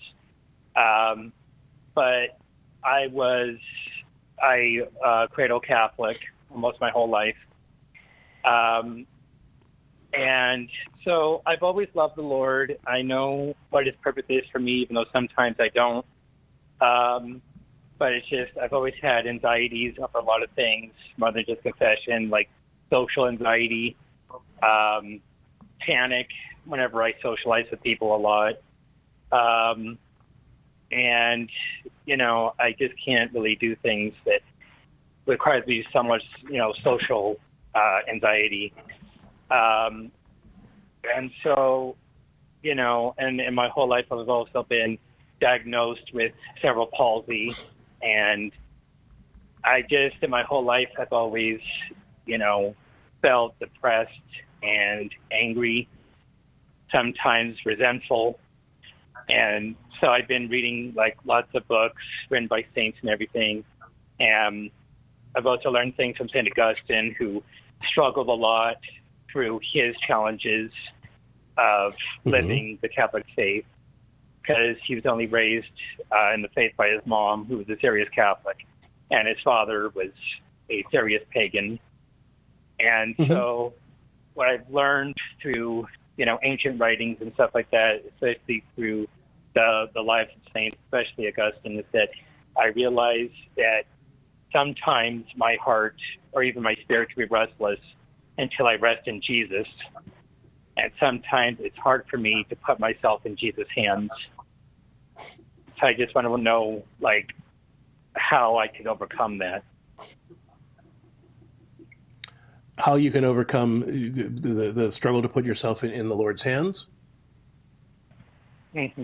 But I was cradle Catholic almost my whole life. And so I've always loved the Lord. I know what His purpose is for me, even though sometimes I don't. But it's just, I've always had anxieties over a lot of things, more than just confession, like social anxiety, panic whenever I socialize with people a lot. And, I just can't really do things that requires me so much, social anxiety. And so, and in my whole life, I've also been diagnosed with cerebral palsy. And I just, in my whole life, I've always, felt depressed and angry, sometimes resentful. And so I've been reading lots of books written by saints and everything. And I've also learned things from St. Augustine, who struggled a lot through his challenges of living the Catholic faith, because he was only raised in the faith by his mom, who was a serious Catholic, and his father was a serious pagan. And so what I've learned through, ancient writings and stuff like that, especially through the lives of saints, especially Augustine, is that I realize that sometimes my heart or even my spirit can be restless until I rest in Jesus. And sometimes it's hard for me to put myself in Jesus' hands. So I just want to know, how I can overcome that. How you can overcome the struggle to put yourself in the Lord's hands? Mm-hmm.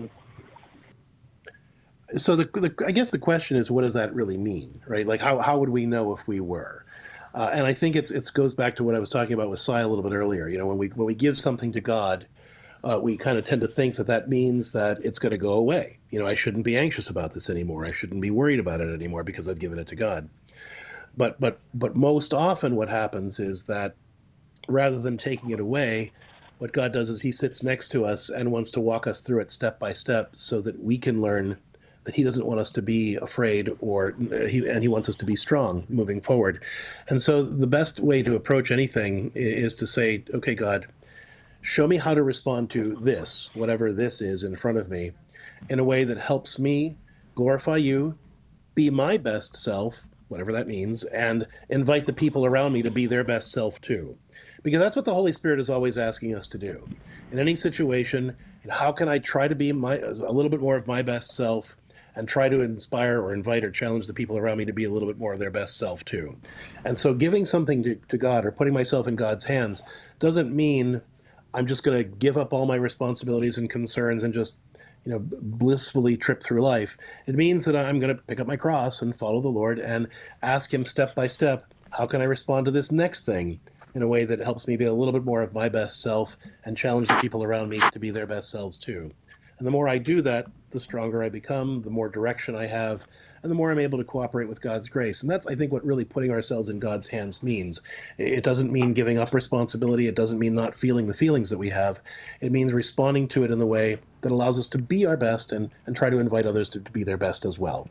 So I guess the question is, what does that really mean, right? How would we know if we were? And I think it goes back to what I was talking about with Sai a little bit earlier. When we give something to God, we kind of tend to think that means that it's going to go away. I shouldn't be anxious about this anymore. I shouldn't be worried about it anymore because I've given it to God. But most often what happens is that rather than taking it away, what God does is He sits next to us and wants to walk us through it step by step so that we can learn that He doesn't want us to be afraid, and He wants us to be strong moving forward. And so the best way to approach anything is to say, okay, God, show me how to respond to this, whatever this is in front of me, in a way that helps me glorify You, be my best self, whatever that means, and invite the people around me to be their best self too. Because that's what the Holy Spirit is always asking us to do. In any situation, how can I try to be a little bit more of my best self and try to inspire or invite or challenge the people around me to be a little bit more of their best self too. And so giving something to God or putting myself in God's hands doesn't mean I'm just going to give up all my responsibilities and concerns and just, blissfully trip through life. It means that I'm going to pick up my cross and follow the Lord and ask him step by step, how can I respond to this next thing in a way that helps me be a little bit more of my best self and challenge the people around me to be their best selves too. And the more I do that, the stronger I become, the more direction I have, and the more I'm able to cooperate with God's grace. And that's, I think, what really putting ourselves in God's hands means. It doesn't mean giving up responsibility. It doesn't mean not feeling the feelings that we have. It means responding to it in the way that allows us to be our best and try to invite others to be their best as well.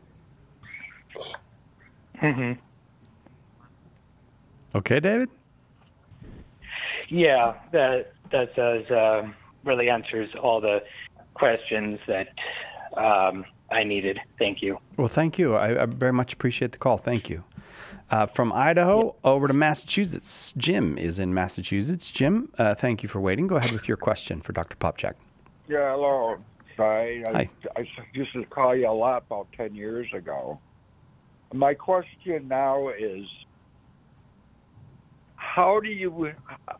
Mm-hmm. Okay, David? Yeah, that does really answers all the questions that I needed. Thank you. Well, thank you. I very much appreciate the call. Thank you. From Idaho over to Massachusetts. Jim is in Massachusetts. Jim, thank you for waiting. Go ahead with your question for Dr. Popchak. Yeah, hello. Sorry, Hi. I used to call you a lot about 10 years ago. My question now is, how do you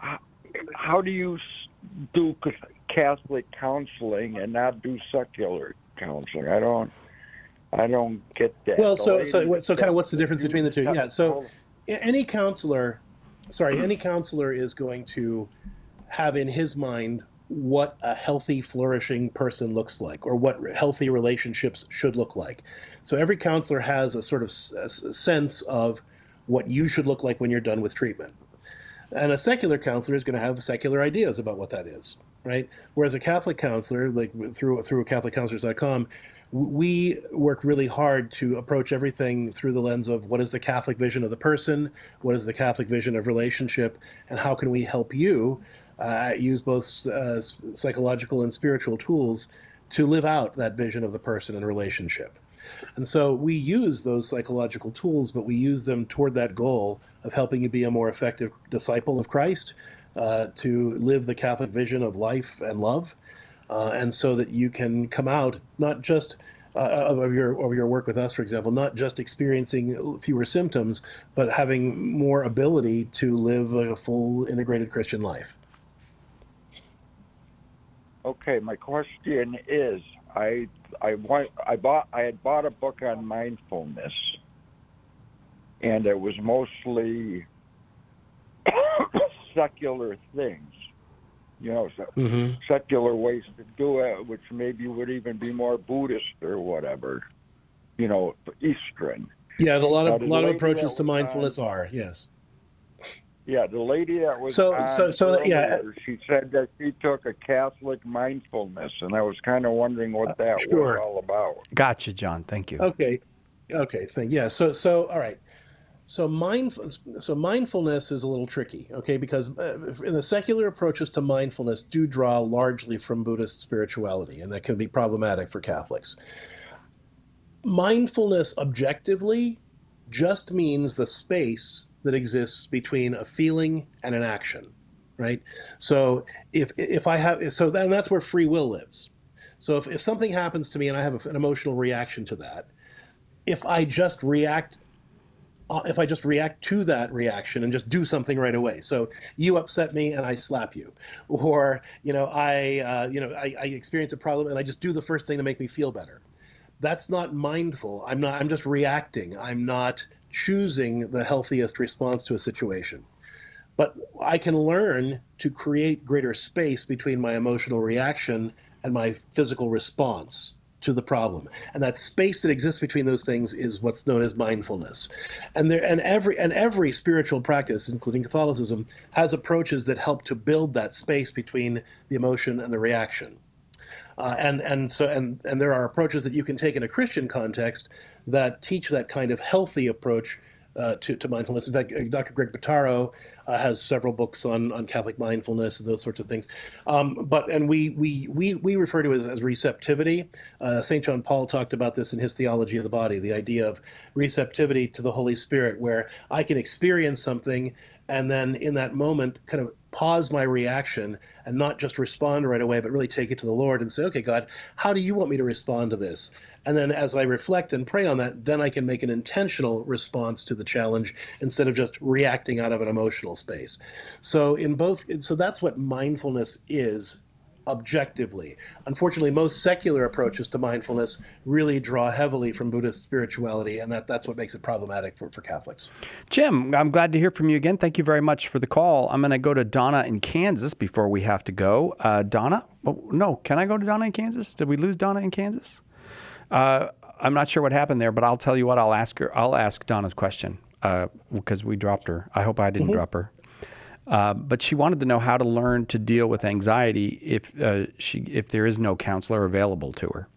do Catholic counseling and not do secular counseling? I don't get that. Well, so kind of what's the difference between the two? Yeah, so any counselor is going to have in his mind what a healthy, flourishing person looks like, or what healthy relationships should look like. So every counselor has a sort of sense of what you should look like when you're done with treatment. And a secular counselor is going to have secular ideas about what that is, right? Whereas a Catholic counselor, like through CatholicCounselors.com, we work really hard to approach everything through the lens of what is the Catholic vision of the person, what is the Catholic vision of relationship, and how can we help you use both psychological and spiritual tools to live out that vision of the person and relationship. And so we use those psychological tools, but we use them toward that goal of helping you be a more effective disciple of Christ, to live the Catholic vision of life and love, and so that you can come out not just of your work with us, for example, not just experiencing fewer symptoms, but having more ability to live a full integrated Christian life. Okay, my question is, I had bought a book on mindfulness, and it was mostly secular things, secular ways to do it, which maybe would even be more Buddhist or whatever, Eastern. Yeah, a lot of approaches to mindfulness are, yes. Yeah, the lady that was she said that she took a Catholic mindfulness, and I was kind of wondering what that was all about. Gotcha, John. Thank you. Okay. Yeah. So all right. So mindfulness is a little tricky, okay, because in the secular approaches to mindfulness do draw largely from Buddhist spirituality, and that can be problematic for Catholics. Mindfulness objectively just means the space that exists between a feeling and an action, right? So then that's where free will lives. So if something happens to me and I have an emotional reaction to that, if I just react to that reaction and just do something right away. So you upset me and I slap you, or I experience a problem and I just do the first thing to make me feel better. That's not mindful. I'm just reacting. I'm not choosing the healthiest response to a situation. But I can learn to create greater space between my emotional reaction and my physical response to the problem. And that space that exists between those things is what's known as mindfulness. And every spiritual practice, including Catholicism, has approaches that help to build that space between the emotion and the reaction. And there are approaches that you can take in a Christian context that teach that kind of healthy approach to mindfulness. In fact, Dr. Greg Bottaro has several books on Catholic mindfulness and those sorts of things. We refer to it as receptivity. St. John Paul talked about this in his Theology of the Body, the idea of receptivity to the Holy Spirit, where I can experience something and then in that moment kind of pause my reaction and not just respond right away, but really take it to the Lord and say, okay, God, how do you want me to respond to this? And then as I reflect and pray on that, then I can make an intentional response to the challenge instead of just reacting out of an emotional space. So that's what mindfulness is objectively. Unfortunately, most secular approaches to mindfulness really draw heavily from Buddhist spirituality, and that's what makes it problematic for Catholics. Jim, I'm glad to hear from you again. Thank you very much for the call. I'm going to go to Donna in Kansas before we have to go. Donna? Oh, no, can I go to Donna in Kansas? Did we lose Donna in Kansas? I'm not sure what happened there, but I'll tell you what, I'll ask Donna's question because we dropped her. I hope I didn't drop her. But she wanted to know how to learn to deal with anxiety if there is no counselor available to her.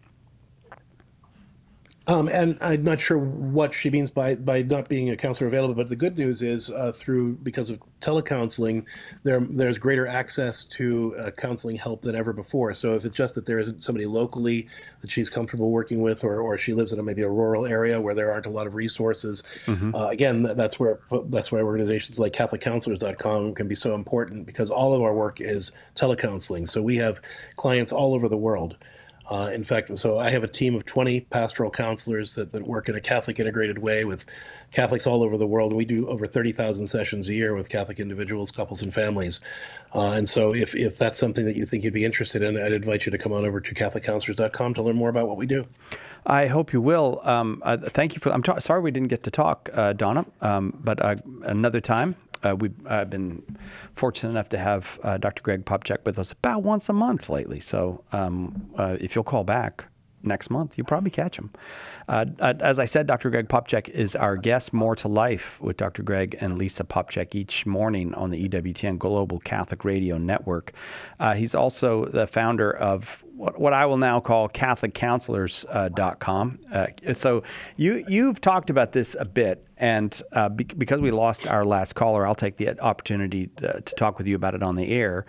And I'm not sure what she means by not being a counselor available, but the good news is because of telecounseling, there's greater access to counseling help than ever before. So if it's just that there isn't somebody locally that she's comfortable working with, or she lives in maybe a rural area where there aren't a lot of resources, again, that's why organizations like CatholicCounselors.com can be so important, because all of our work is telecounseling. So we have clients all over the world. In fact, so I have a team of 20 pastoral counselors that work in a Catholic integrated way with Catholics all over the world. And we do over 30,000 sessions a year with Catholic individuals, couples, and families. And so if that's something that you think you'd be interested in, I'd invite you to come on over to CatholicCounselors.com to learn more about what we do. I hope you will. Thank you for. Sorry we didn't get to talk, Donna, but another time. I've been fortunate enough to have Dr. Greg Popcak with us about once a month lately. So if you'll call back next month, you'll probably catch him. As I said, Dr. Greg Popcak is our guest. More to Life with Dr. Greg and Lisa Popcak each morning on the EWTN Global Catholic Radio Network. He's also the founder of what I will now call CatholicCounselors.com. So you've talked about this a bit, and because we lost our last caller, I'll take the opportunity to talk with you about it on the air.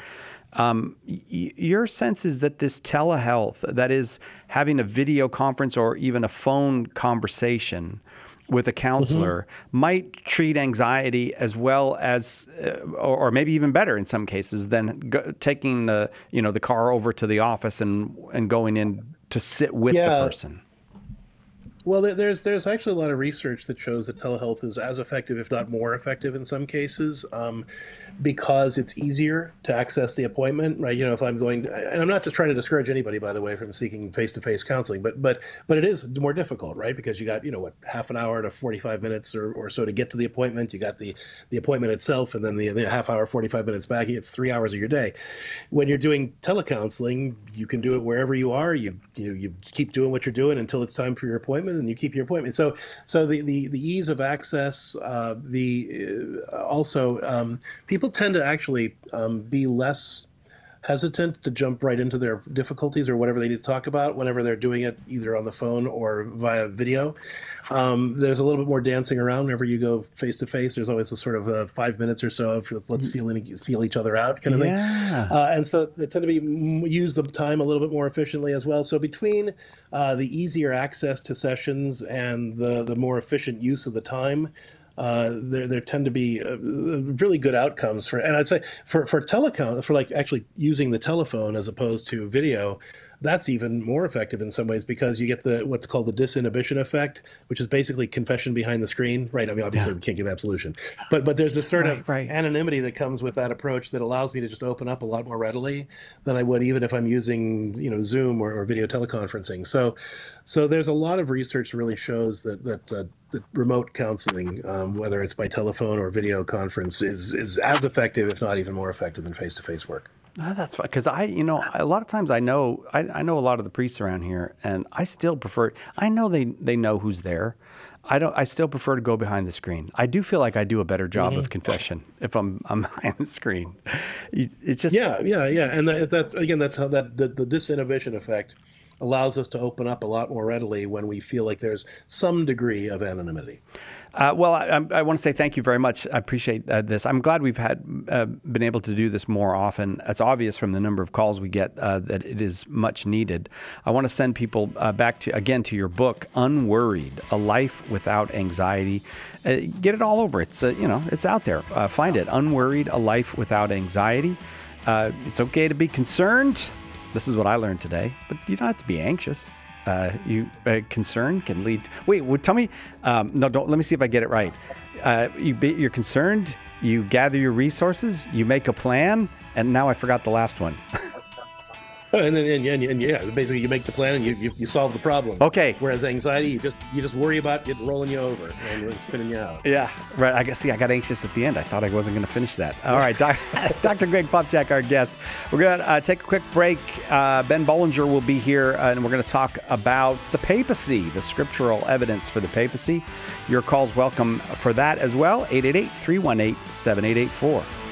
Your sense is that this telehealth, that is having a video conference or even a phone conversation with a counselor, might treat anxiety as well as, or maybe even better in some cases, than taking the car over to the office and going in to sit with the person. Well, there's actually a lot of research that shows that telehealth is as effective, if not more effective in some cases, because it's easier to access the appointment, right? If I'm going, and I'm not just trying to discourage anybody, by the way, from seeking face-to-face counseling, but it is more difficult, right? Because you got, half an hour to 45 minutes or so to get to the appointment. You got the appointment itself, and then the half hour, 45 minutes back. It's 3 hours of your day. When you're doing telecounseling, you can do it wherever you are. You keep doing what you're doing until it's time for your appointment, and you keep your appointment. So the ease of access, people tend to actually be less hesitant to jump right into their difficulties or whatever they need to talk about whenever they're doing it either on the phone or via video. There's a little bit more dancing around whenever you go face to face. There's always a sort of 5 minutes or so of let's feel each other out kind of thing. And so they tend to use the time a little bit more efficiently as well. So between the easier access to sessions and the more efficient use of the time, there tend to be really good outcomes and I'd say for telecom, for like actually using the telephone as opposed to video, that's even more effective in some ways because you get what's called the disinhibition effect, which is basically confession behind the screen, right? I mean, obviously we can't give absolution, but there's this sort of anonymity that comes with that approach that allows me to just open up a lot more readily than I would even if I'm using, Zoom or video teleconferencing. So there's a lot of research that really shows that remote counseling, whether it's by telephone or video conference, is as effective, if not even more effective than face-to-face work. That's fine, because a lot of times I know a lot of the priests around here, and I still prefer. I know they know who's there. I still prefer to go behind the screen. I do feel like I do a better job of confession if I'm behind the screen. It's just yeah, and that's how the disinhibition effect allows us to open up a lot more readily when we feel like there's some degree of anonymity. Well, I want to say thank you very much. I appreciate this. I'm glad we've been able to do this more often. It's obvious from the number of calls we get that it is much needed. I want to send people back to your book, Unworried: A Life Without Anxiety. Get it all over. It's it's out there. Find it. Unworried: A Life Without Anxiety. It's okay to be concerned. This is what I learned today, but you don't have to be anxious. Concern can lead. Tell me. No, don't. Let me see if I get it right. You're concerned. You gather your resources. You make a plan. And now I forgot the last one. And basically you make the plan and you solve the problem. Okay. Whereas anxiety, you just worry about it rolling you over and spinning you out. Yeah, right. I got anxious at the end. I thought I wasn't going to finish that. All right, Dr. Greg Popcak, our guest. We're going to take a quick break. Ben Bollinger will be here, and we're going to talk about the papacy, the scriptural evidence for the papacy. Your call's welcome for that as well. 888-318-7884.